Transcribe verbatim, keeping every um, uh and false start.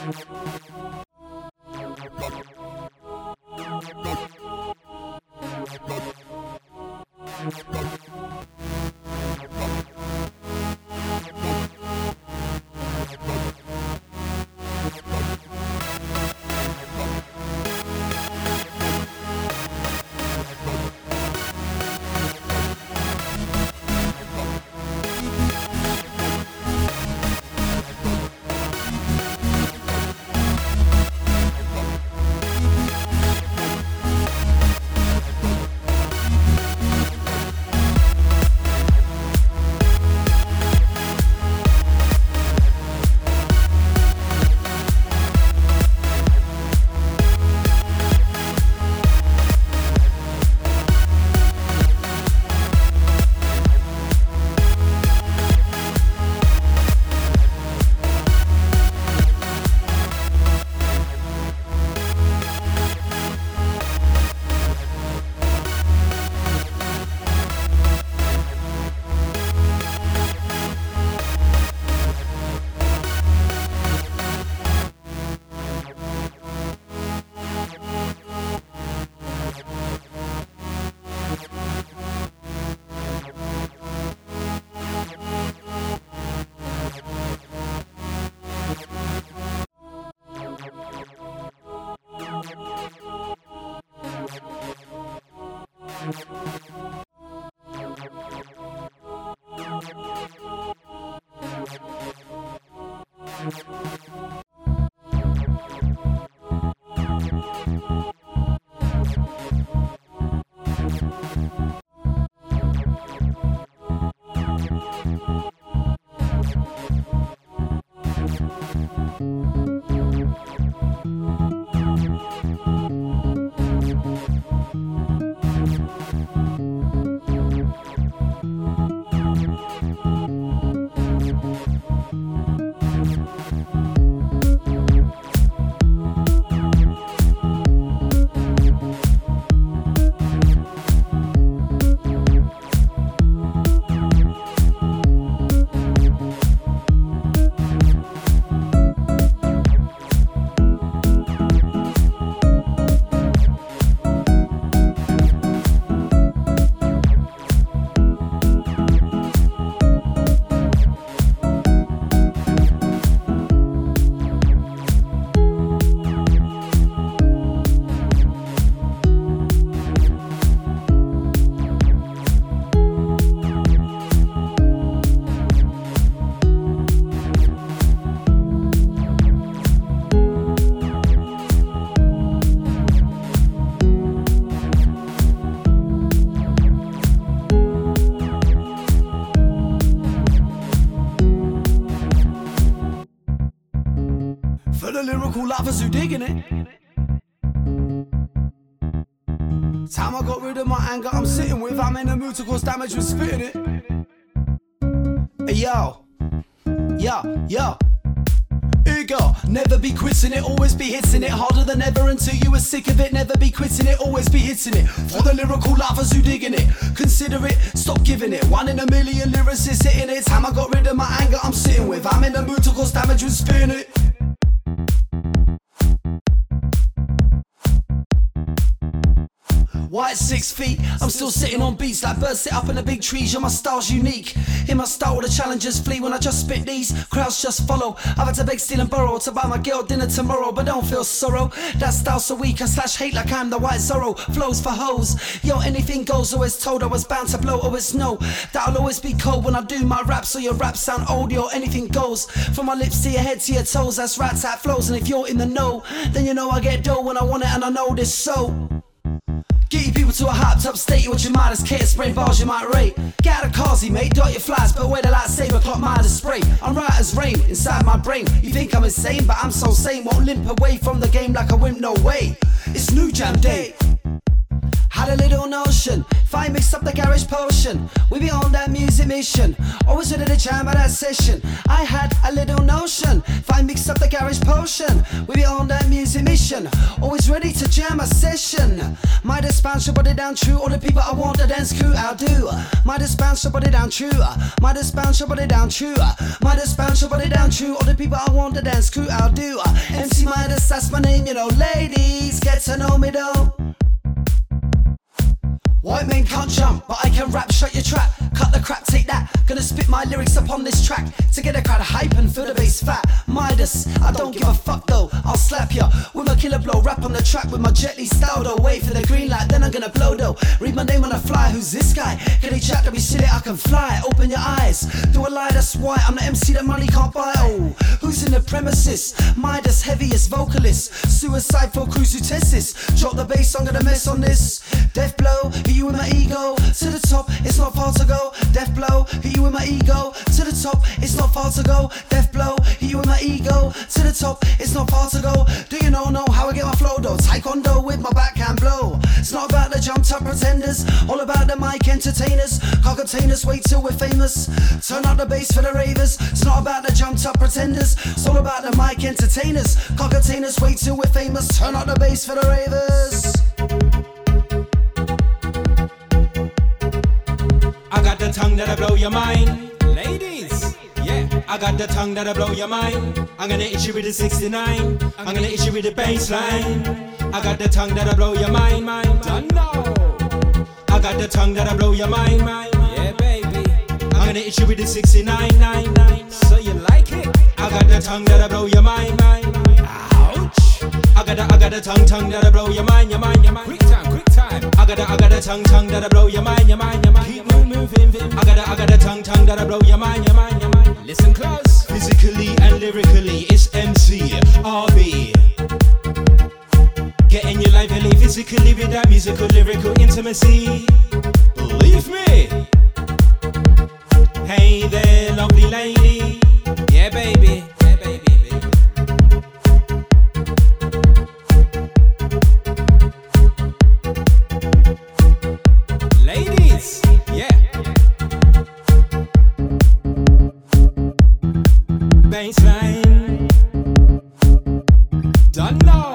Lyrical lovers who digging it. Time I got rid of my anger I'm sitting with, I'm in the mood to cause damage with spitting it. Hey yo, yo, yo. Ego, never be quitting it, always be hitting it harder than ever until you were sick of it. Never be quitting it, always be hitting it. For the lyrical lovers who digging it, consider it, stop giving it. One in a million lyricists hitting it. Time I got rid of my anger I'm sitting with, I'm in the mood to cause damage with spitting it. White six feet, I'm still sitting on beats like birds sit up in the big trees. Yeah, my style's unique. In my style, the challengers flee when I just spit these. Crowds just follow. I've had to beg, steal and borrow to buy my girl dinner tomorrow, but don't feel sorrow. That style's so weak, I slash hate like I'm the white Zorro. Flows for hoes. Yo, anything goes. Always told I was bound to blow. Always know that I'll always be cold when I do my rap, so your raps sound old. Yo, anything goes. From my lips to your head to your toes. That's rat tat flows, and if you're in the know, then you know I get dough when I want it, and I know this so. Get you people to a hyped up state, what you might as care, spray bars you might rate. Get out of carsy mate, dot your flies, but where the lightsaber clock miles of spray. I'm right as rain, inside my brain. You think I'm insane, but I'm so sane. Won't limp away from the game like a wimp, no way. It's new jam day. Had a little notion, if I mix up the garage potion, we be on that music mission, always ready to jam at that session. I had a little notion, if I mix up the garage potion, we be on that music mission, always ready to jam a session. Might have bounce your body down true, all the people I want to dance crew, I'll do. Might have bounce your body down true, might have bounce your body down true, might have bounce your body down true, all the people I want to dance crew, I'll do. M C Midas, that's my name, you know, ladies, get to know me though. White men can't jump, but I can rap, shut your trap. Cut the crap, take that. Gonna spit my lyrics upon this track to get a crowd hype and feel the bass fat. Midas, I don't give a fuck though. I'll slap ya with my killer blow. Rap on the track with my Jet Li style though. Wait for the green light, then I'm gonna blow though. Read my name on the fly, who's this guy? Can he chat to be silly? I can fly. Open your eyes, do a lie, that's why I'm the M C that money can't buy. Oh, who's in the premises? Midas, heaviest vocalist. Suicide for crews who test this. Drop the bass, I'm gonna mess on this. Death blow, hit you with my ego. To the top, it's not far to go. Death blow, hit you with my ego. To the top, it's not far to go. Death blow, hit you with my ego. To the top, it's not far to go. Do you know, know how I get my flow though? Taekwondo with my backhand blow. It's not about the jumped up pretenders, all about the mic entertainers. Car containers, wait till we're famous. Turn up the bass for the ravers. It's not about the jumped up pretenders, it's all about the mic entertainers. Car containers, wait till we're famous. Turn up the bass for the ravers. I got the tongue that'll blow your mind. Ladies, yeah. I got the tongue that'll blow your mind. I'm gonna hit you with a sixty-nine. I'm gonna hit you with a bass line. I got the tongue that'll blow your mind, mind. Don't know. I got the tongue that'll blow your mind, mind. Yeah, baby. I'm gonna hit you with a sixty-nine, nine, nine. So you like it? I got the tongue that'll blow your mind, mind. Ouch. I got the, I got the tongue, tongue that'll blow your mind, your mind, your mind. Quick time, quick time. I got the, I got the tongue, tongue that'll blow your mind, your mind, your mind. Keep moving, moving. I got the, I got the tongue, tongue that'll blow your mind, your mind, your mind. Listen close. Physically and lyrically, it's M C R B. Getting your life lively physically with that musical, lyrical intimacy. Believe me. Hey there, lovely lady. Yeah, baby. Yeah, baby. Ladies, yeah. Baseline. Don't know.